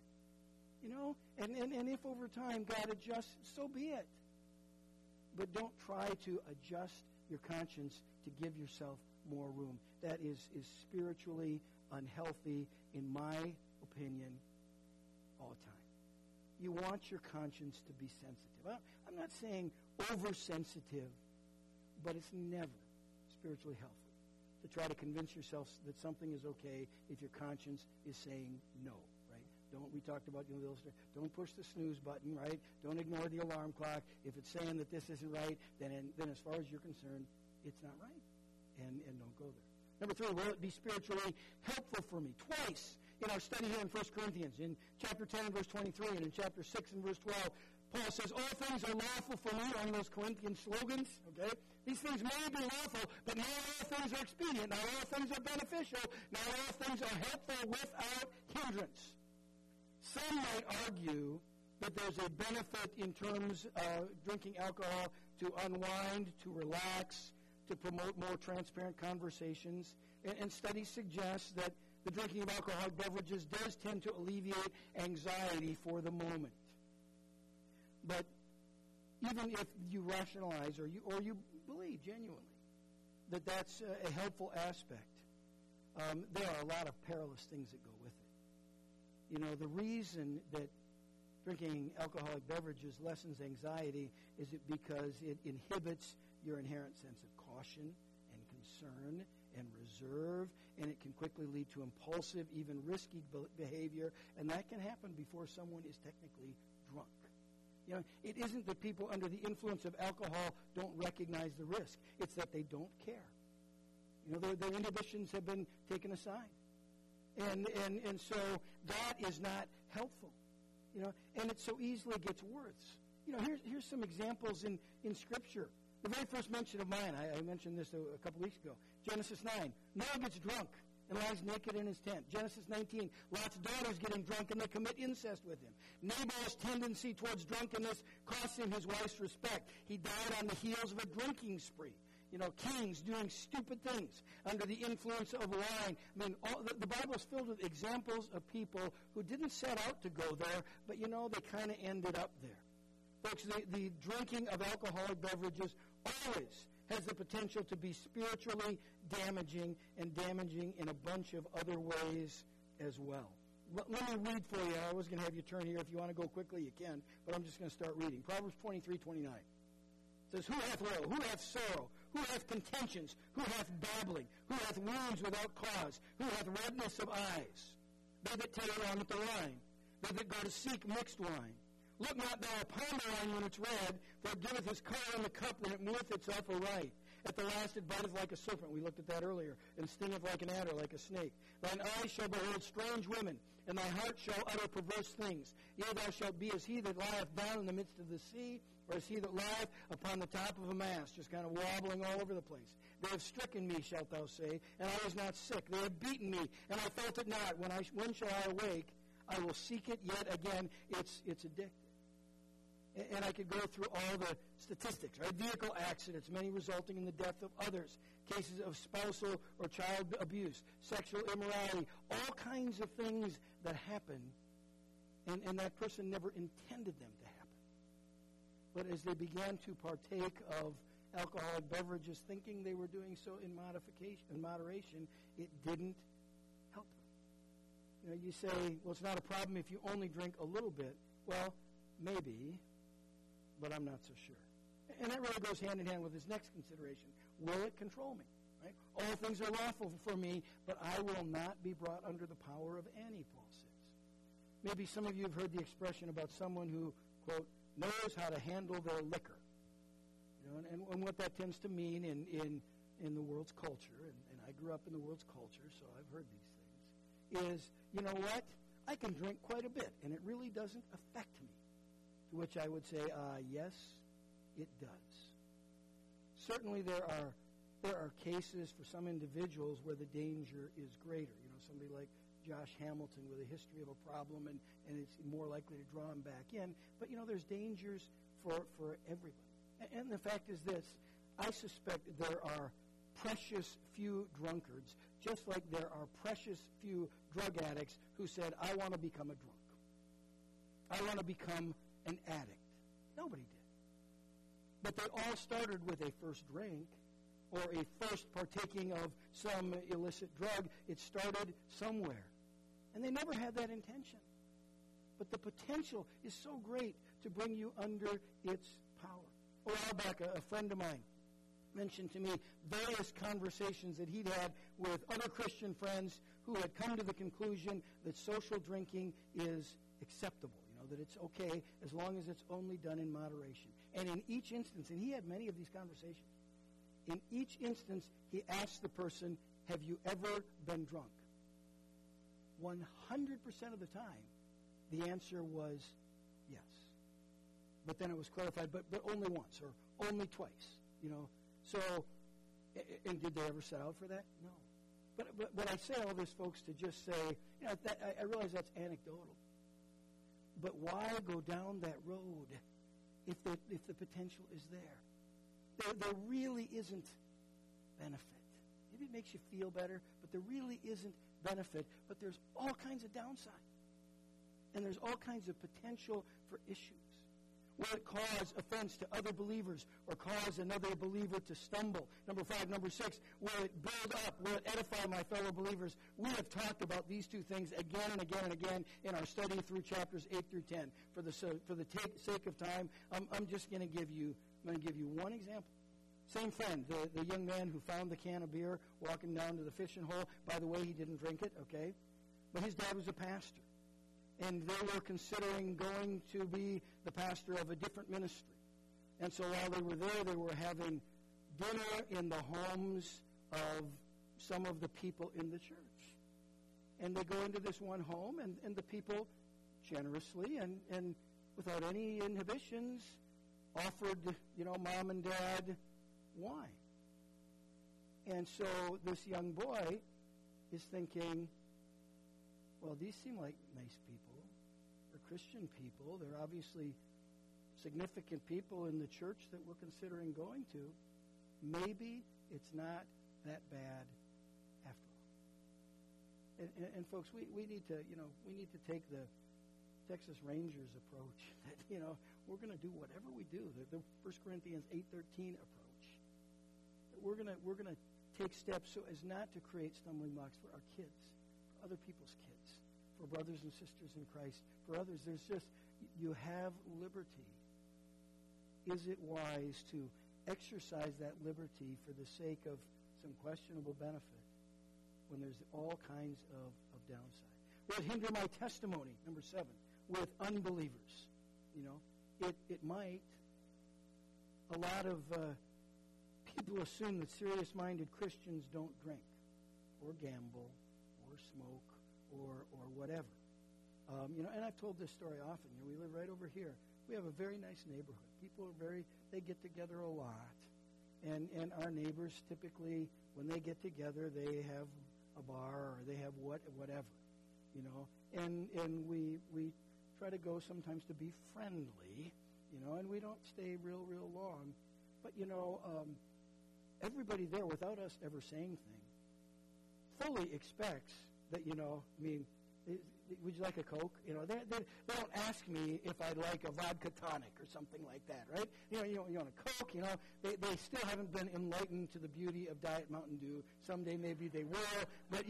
And if over time God adjusts, so be it. But don't try to adjust your conscience to give yourself more room. That is spiritually unhealthy, in my opinion, all the time. You want your conscience to be sensitive. I'm not saying oversensitive, but it's never spiritually healthy to try to convince yourself that something is okay if your conscience is saying no. We talked about don't push the snooze button, right? Don't ignore the alarm clock. If it's saying that this isn't right, then as far as you're concerned, it's not right. And don't go there. Number 3, will it be spiritually helpful for me? Twice in our study here in 1 Corinthians, in chapter 10 and verse 23, and in chapter 6 and verse 12, Paul says, all things are lawful for me, on those Corinthian slogans, okay? These things may be lawful, but not all things are expedient. Not all things are beneficial. Not all things are helpful without hindrance. Some might argue that there's a benefit in terms of drinking alcohol to unwind, to relax, to promote more transparent conversations. And studies suggest that the drinking of alcoholic beverages does tend to alleviate anxiety for the moment. But even if you rationalize or you believe genuinely that that's a helpful aspect, there are a lot of perilous things that go with it. The reason that drinking alcoholic beverages lessens anxiety is it because it inhibits your inherent sense of caution and concern and reserve, and it can quickly lead to impulsive, even risky behavior, and that can happen before someone is technically drunk. It isn't that people under the influence of alcohol don't recognize the risk. It's that they don't care. Their inhibitions have been taken aside. And so that is not helpful. And it so easily gets worse. Here's some examples in Scripture. The very first mention of mine, I mentioned this a couple weeks ago. Genesis 9. Noah gets drunk and lies naked in his tent. Genesis 19. Lot's daughters getting drunk and they commit incest with him. Nabal's tendency towards drunkenness cost him his wife's respect. He died on the heels of a drinking spree. Kings doing stupid things under the influence of wine. The Bible is filled with examples of people who didn't set out to go there, but they kind of ended up there. Folks, the drinking of alcoholic beverages always has the potential to be spiritually damaging and damaging in a bunch of other ways as well. Let me read for you. I was going to have you turn here. If you want to go quickly, you can, but I'm just going to start reading. Proverbs 23:29. Says, who hath woe? Who hath sorrow? Who hath contentions? Who hath babbling? Who hath wounds without cause? Who hath redness of eyes? They that tarry on at the wine. They that go to seek mixed wine. Look not thou upon the wine when it's red, for it giveth his color in the cup when it moveth itself aright. At the last it biteth like a serpent. We looked at that earlier. And stingeth like an adder, like a snake. Thine eyes shall behold strange women, and thy heart shall utter perverse things. Yea, thou shalt be as he that lieth down in the midst of the sea, or as he that lieth upon the top of a mast, just kind of wobbling all over the place. They have stricken me, shalt thou say, and I was not sick. They have beaten me, and I felt it not. When shall I awake? I will seek it yet again. It's addictive. And I could go through all the statistics, right? Vehicle accidents, many resulting in the death of others, cases of spousal or child abuse, sexual immorality, all kinds of things that happen, and that person never intended them to happen. But as they began to partake of alcoholic beverages, thinking they were doing so in moderation, it didn't help them. You know, you say, well, it's not a problem if you only drink a little bit. Well, maybe, but I'm not so sure. And that really goes hand in hand with this next consideration. Will it control me? Right? All things are lawful for me, but I will not be brought under the power of any, Paul says. Maybe some of you have heard the expression about someone who, quote, knows how to handle their liquor. You know, and what that tends to mean in the world's culture, and I grew up in the world's culture, so I've heard these things, is, you know what? I can drink quite a bit, and it really doesn't affect me. To which I would say, yes, it does. Certainly there are cases for some individuals where the danger is greater. You know, somebody like Josh Hamilton with a history of a problem, and it's more likely to draw him back in. But, you know, there's dangers for everybody. And the fact is this, I suspect there are precious few drunkards, just like there are precious few drug addicts who said, I want to become a drunk. I want to become an addict. Nobody did. But they all started with a first drink or a first partaking of some illicit drug. It started somewhere. And they never had that intention. But the potential is so great to bring you under its power. A while back, a friend of mine mentioned to me various conversations that he'd had with other Christian friends who had come to the conclusion that social drinking is acceptable, you know, that it's okay as long as it's only done in moderation. And in each instance, and he had many of these conversations, in each instance he asked the person, have you ever been drunk? 100% of the time, the answer was yes. But then it was clarified, but only once or only twice, you know. So, and did they ever set out for that? No. But I say all this, folks, to just say, you know, I realize that's anecdotal. But why go down that road if the potential is there? There really isn't benefit. Maybe it makes you feel better, but there really isn't benefit. But there's all kinds of downside. And there's all kinds of potential for issues. Will it cause offense to other believers or cause another believer to stumble? Number 5. Number 6, will it build up? Will it edify my fellow believers? We have talked about these two things again and again and again in our study through chapters 8 through 10. For the sake of time, I'm just going to give you one example. Same friend, the young man who found the can of beer walking down to the fishing hole. By the way, he didn't drink it, okay? But his dad was a pastor. And they were considering going to be the pastor of a different ministry. And so while they were there, they were having dinner in the homes of some of the people in the church. And they go into this one home, and the people generously and without any inhibitions offered, you know, mom and dad wine. And so this young boy is thinking, well, these seem like nice people. They're Christian people. They're obviously significant people in the church that we're considering going to. Maybe it's not that bad after all. And folks, we need to, you know, we need to take the Texas Rangers approach. That, you know, we're going to do whatever we do. The 1 Corinthians 8:13 approach. We're going to take steps so as not to create stumbling blocks for our kids, for other people's kids, for brothers and sisters in Christ, for others. There's just, you have liberty. Is it wise to exercise that liberty for the sake of some questionable benefit when there's all kinds of downside? Will it hinder my testimony, number 7, with unbelievers? You know, it might. A lot of people assume that serious-minded Christians don't drink or gamble or smoke or whatever. And I've told this story often. We live right over here. We have a very nice neighborhood. People are they get together a lot. And our neighbors typically, when they get together, they have a bar or they have whatever, And we try to go sometimes to be friendly, and we don't stay real long. But, everybody there, without us ever saying anything, fully expects that, would you like a Coke? They don't ask me if I'd like a vodka tonic or something like that, right? You want a Coke, They still haven't been enlightened to the beauty of Diet Mountain Dew. Someday maybe they will, but,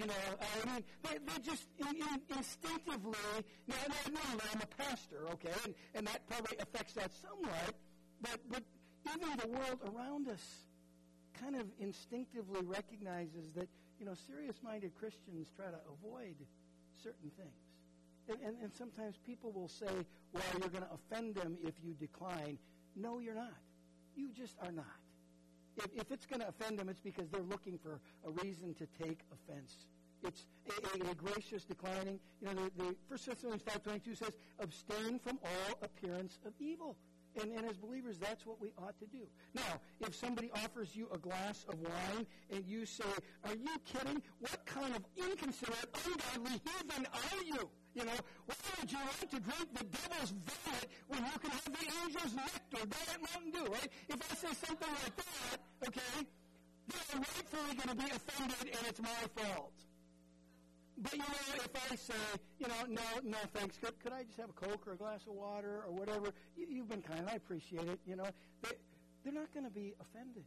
they just instinctively, now I'm a pastor, okay, and that probably affects that somewhat, but even the world around us kind of instinctively recognizes that, serious-minded Christians try to avoid certain things. And sometimes people will say, well, you're going to offend them if you decline. No, you're not. You just are not. If it's going to offend them, it's because they're looking for a reason to take offense. It's a gracious declining. The 1 Thessalonians 5:22 says, abstain from all appearance of evil. And as believers, that's what we ought to do. Now, if somebody offers you a glass of wine and you say, are you kidding? What kind of inconsiderate, ungodly heathen are you? Why would you want to drink the devil's vomit when you can have the angel's nectar? Diet Mountain Dew, right? If I say something like that, okay, they're rightfully going to be offended and it's my fault. But, if I say, no, thanks, could I just have a Coke or a glass of water or whatever? You've been kind, I appreciate it, they're not going to be offended.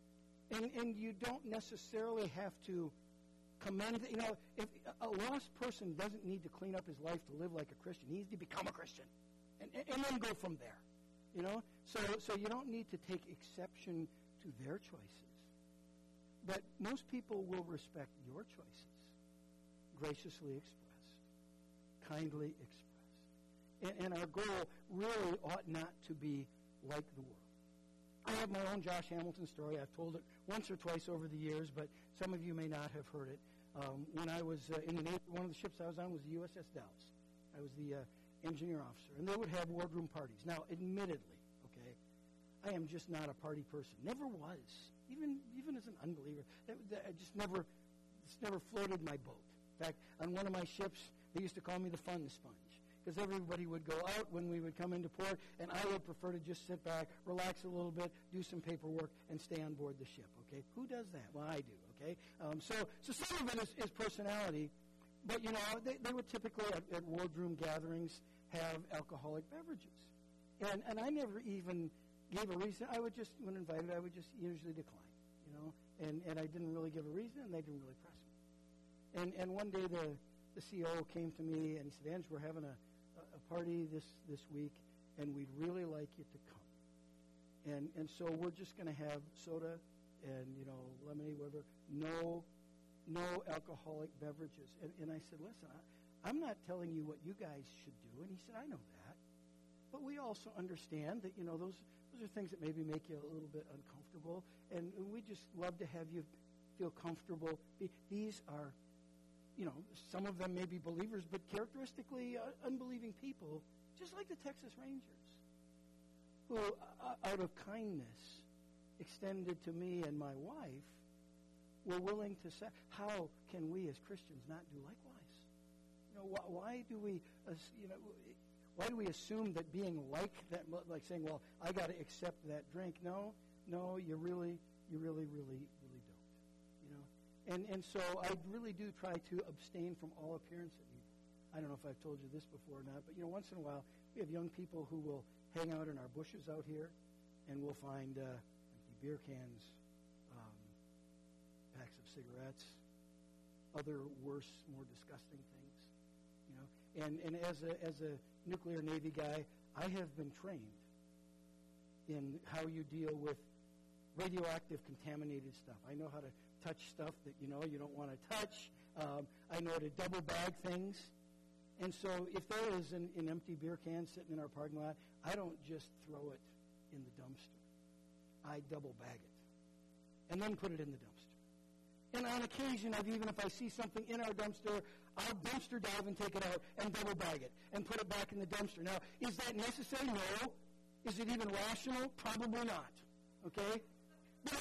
And you don't necessarily have to commend, if a lost person doesn't need to clean up his life to live like a Christian. He needs to become a Christian and then go from there, So you don't need to take exception to their choices. But most people will respect your choices. Graciously expressed, kindly expressed. And our goal really ought not to be like the world. I have my own Josh Hamilton story. I've told it once or twice over the years, but some of you may not have heard it. When I was in the Navy, one of the ships I was on was the USS Dallas. I was the engineer officer, and they would have wardroom parties. Now, admittedly, okay, I am just not a party person. Never was. Even as an unbeliever, it's never floated my boat. In fact, on one of my ships, they used to call me the fun sponge because everybody would go out when we would come into port, and I would prefer to just sit back, relax a little bit, do some paperwork, and stay on board the ship, okay? Who does that? Well, I do, okay? So some of it is personality, but, they would typically, at wardroom gatherings, have alcoholic beverages. And I never even gave a reason. I would just, when invited, I would just usually decline, and I didn't really give a reason, and they didn't really press me. And one day the CEO came to me and he said, Ange, we're having a party this week, and we'd really like you to come. And so we're just going to have soda and, lemonade, whatever, no alcoholic beverages. And I said, listen, I'm not telling you what you guys should do. And he said, I know that. But we also understand that, those are things that maybe make you a little bit uncomfortable. And we just love to have you feel comfortable. These are, some of them may be believers, but characteristically unbelieving people, just like the Texas Rangers, who, out of kindness, extended to me and my wife, were willing to say, how can we as Christians not do likewise? Why do we assume that being like that, like saying, well, I got to accept that drink? No, you really don't. And so I really do try to abstain from all appearance of evil. I don't know if I've told you this before or not, but once in a while we have young people who will hang out in our bushes out here, and we'll find empty beer cans, packs of cigarettes, other worse, more disgusting things. And as a nuclear Navy guy, I have been trained in how you deal with radioactive contaminated stuff. I know how to touch stuff that you don't want to touch. I know how to double bag things. And so if there is an empty beer can sitting in our parking lot, I don't just throw it in the dumpster. I double bag it. and then put it in the dumpster. And on occasion, even if I see something in our dumpster, I'll dumpster dive and take it out and double bag it and put it back in the dumpster. Now, is that necessary? No. Is it even rational? Probably not. Okay? But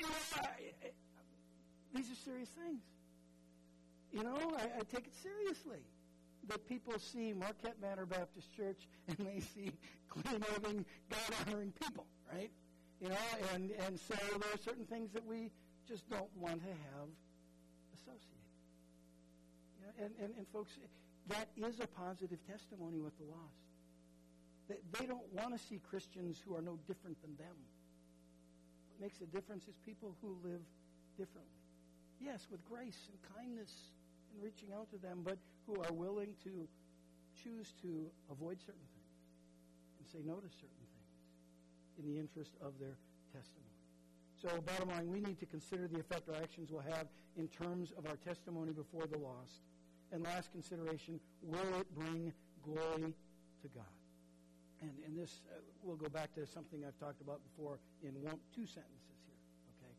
these are serious things. You know, I take it seriously that people see Marquette Manor Baptist Church and they see clean-living, God-honoring people, right? You know, and so there are certain things that we just don't want to have associated. You know, and folks, that is a positive testimony with the lost. They don't want to see Christians who are no different than them. What makes a difference is people who live differently. Yes, with grace and kindness and reaching out to them, but who are willing to choose to avoid certain things and say no to certain things in the interest of their testimony. So bottom line, we need to consider the effect our actions will have in terms of our testimony before the lost. And last consideration, will it bring glory to God? And this, we'll go back to something I've talked about before in two sentences here, okay?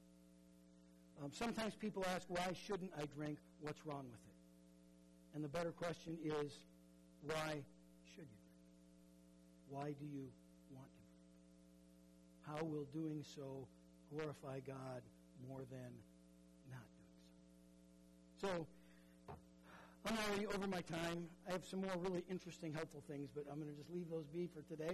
Sometimes people ask, why shouldn't I drink? What's wrong with it? And the better question is, why should you drink? Why do you want to drink? How will doing so glorify God more than not doing so? So, I'm already over my time. I have some more really interesting, helpful things, but I'm going to just leave those be for today.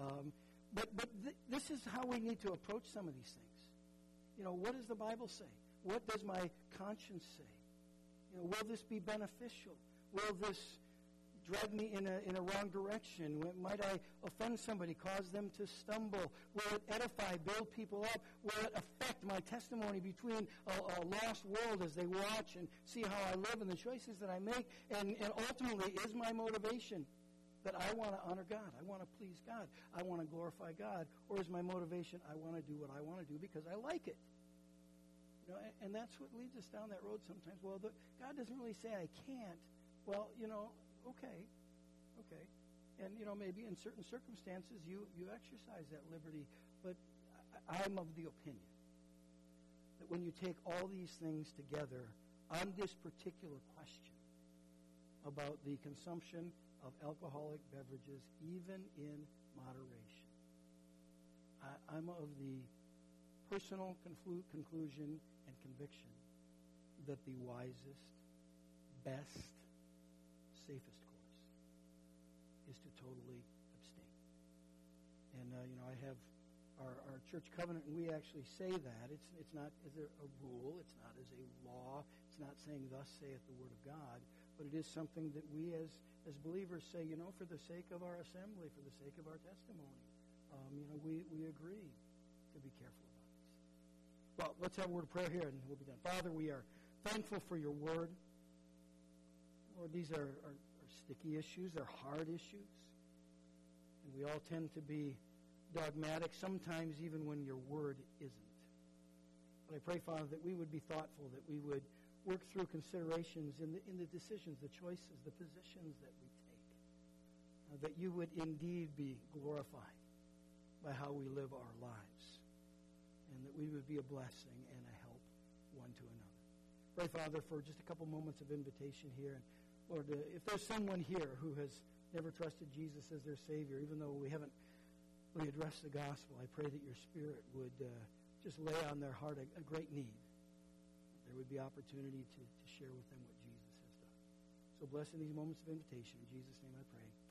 This is how we need to approach some of these things. You know, what does the Bible say? What does my conscience say? You know, will this be beneficial? Will this drag me in a wrong direction? Might I offend somebody, cause them to stumble? Will it edify, build people up? Will it affect my testimony between a lost world as they watch and see how I live and the choices that I make? And ultimately, is my motivation that I want to honor God? I want to please God. I want to glorify God. Or is my motivation, I want to do what I want to do because I like it? You know, and that's what leads us down that road sometimes. Well, God doesn't really say I can't. Well, you know, okay. And, you know, maybe in certain circumstances you exercise that liberty. But I'm of the opinion that when you take all these things together on this particular question about the consumption of alcoholic beverages, even in moderation, I'm of the personal conclusion and conviction that the wisest, best, safest course is to totally abstain. And, you know, I have our church covenant, and we actually say that. It's not as a rule. It's not as a law. It's not saying, thus saith the word of God. But it is something that we as believers say, you know, for the sake of our assembly, for the sake of our testimony, you know, we agree to be careful about this. Well, let's have a word of prayer here, and we'll be done. Father, we are thankful for your word. Lord, these are sticky issues. They're hard issues. And we all tend to be dogmatic, sometimes even when your word isn't. But I pray, Father, that we would be thoughtful, that we would work through considerations in the decisions, the choices, the positions that we take, that you would indeed be glorified by how we live our lives, and that we would be a blessing and a help one to another. Pray, Father, for just a couple moments of invitation here. And Lord, if there's someone here who has never trusted Jesus as their Savior, even though we haven't really addressed the gospel, I pray that your Spirit would just lay on their heart a great need. There would be opportunity to share with them what Jesus has done. So bless in these moments of invitation. In Jesus' name I pray.